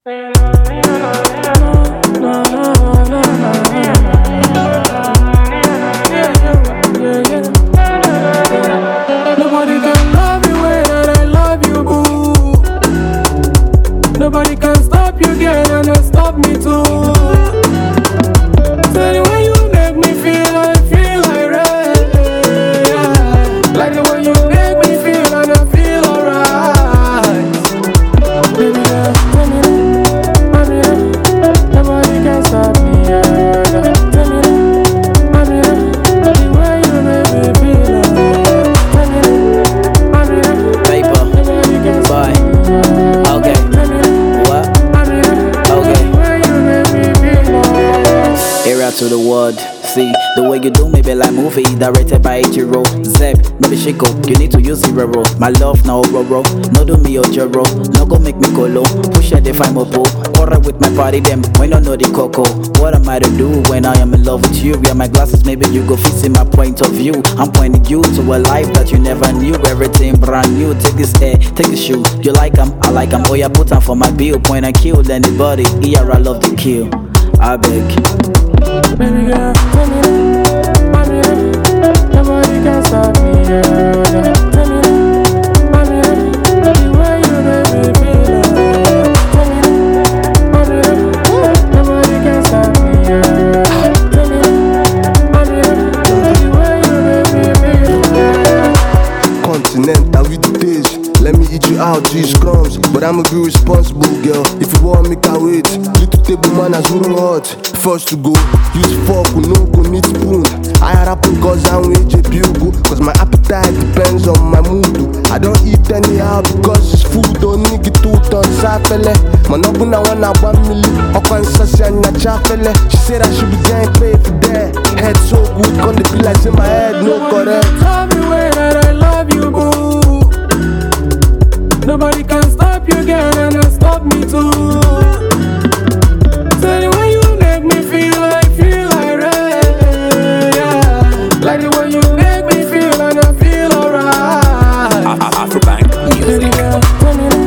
Nobody can love you way that I love you, boo. Nobody can stop you, girl, and not stop me too. Tell the way you make me feel, I feel like red. Like the way you make me feel, and I feel alright. Baby, yeah, tell me that, nobody can stop me, yeah. Tell me that, the way you make me feel, tell me that, Paper, boy, okay, what? Okay, area to the world. See, the way you do me be like movie directed by Ichiro Zep, no be Shiko, you need to use zero. My love now Roro, no do me Ojoro, no go make me colo. Push it if I'm a po, alright with my party them, when I know the coco. What am I to do when I am in love with you? Yeah, my glasses, maybe you go fit in my point of view. I'm pointing you to a life that you never knew. Everything brand new, take this air, take this shoe. You like them, I like them, oh yeah, put them for my bill. Point and kill anybody, here I love to kill. I beg. baby girl, tell me that, nobody can stop me, yeah. Tell me that, the way you make me feel, tell me that, nobody can stop me, yeah. Tell me that, the way you make me feel. Continental with the dish. Let me eat you out, these crumbs. But I'ma be responsible, girl. If you want me, can wait. Little table man as room hot. First to go, use fork, we no go need spoon. I happen cause I'm with JPugo. Cause my appetite depends on my mood. I don't eat anyhow because it's food. Don't need it 2 tons, safele. Man, I wanna 1 million. I can't say I'm chafele. She said I should be getting paid for that. Head so good, gonna be like in my head, no correct. Tell me way that I love you, boo. Nobody can stop you, girl, and not stop me too. Tell the way you make me feel, I feel like red, yeah. Like the way you make me feel, and I feel alright. Afrobank Baby music. girl, tell me